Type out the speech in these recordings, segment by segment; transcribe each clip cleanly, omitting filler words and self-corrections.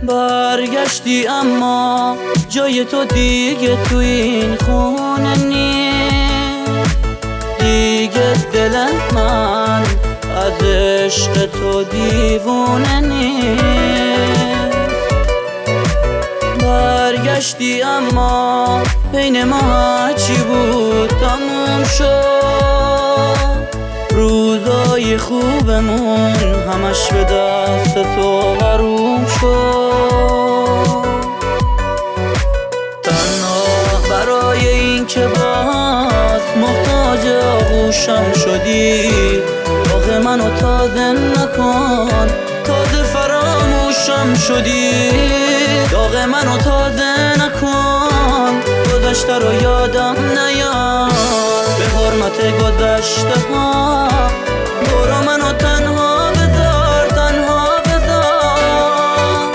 برگشتی اما جای تو دیگه تو این خونه نیست. دیگه دل من از عشق تو دیوونه نیست. برگشتی اما بین ما هرچی بود تموم شد. روزای خوبمون همش به دست تو حروم شد. تنها برای این که باز محتاج آغوشم شدی. آخه منو تازه نکن، تازه فراموشم شدی. داغ منو تازه نکن، گذشته رو یادم نیار. به حرمت گذشته ها برو منو تنها بذار، تنها بذار.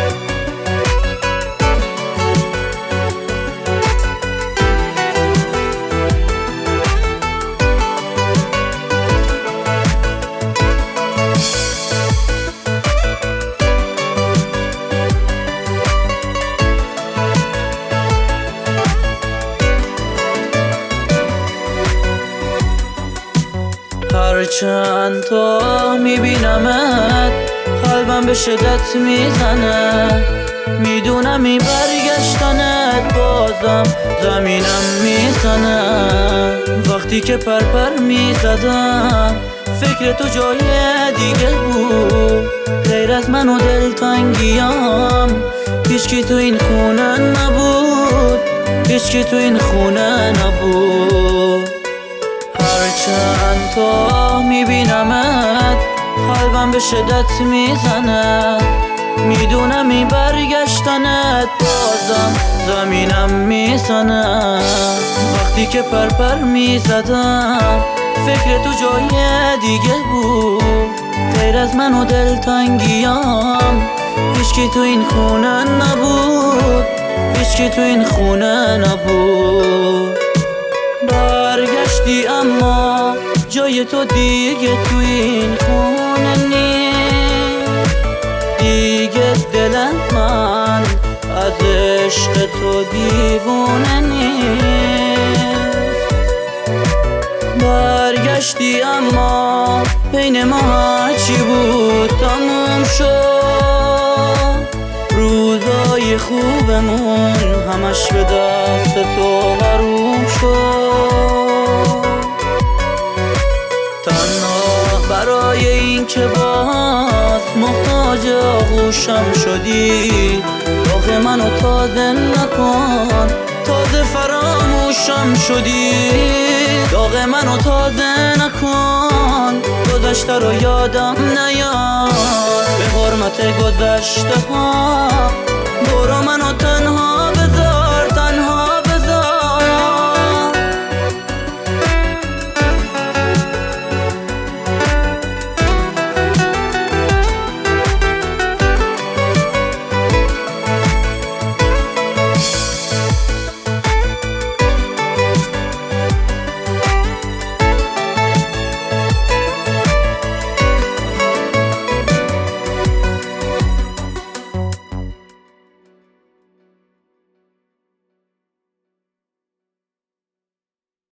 هر چند تا میبینمت قلبم به شدت میزنه. میدونم این برگشتنت بازم زمینم میزنه. وقتی که پرپر میزدم فکر تو جای دیگه بود. غیر از من و دلتنگیام هیچکی تو این خونه نبود، هیچکی تو این خونه نبود. هرچند تا میبینمت قلبم به شدت میزنه. میدونم این برگشتنت بازم زمینم میزنه. وقتی که پرپر میزدم فکر تو جای دیگه بود. غیر از من و دلتنگیام هیچکی تو این خونه نبود، هیچکی تو این خونه نبود. برگشتی اما جای تو دیگه تو این خونه نیست. دیگه دل من از عشق تو دیوونه نیست. برگشتی اما بین ما هرچی بود تموم شد. روزای خوبمون همش به دست تو حروم شد. تنها برای این که باز محتاج آغوشم شدی. آخه منو تازه نکن، تازه فراموشم شدی. داغ منو تازه نکن، گذشته رو یادم نیار. به حرمت گذشته ها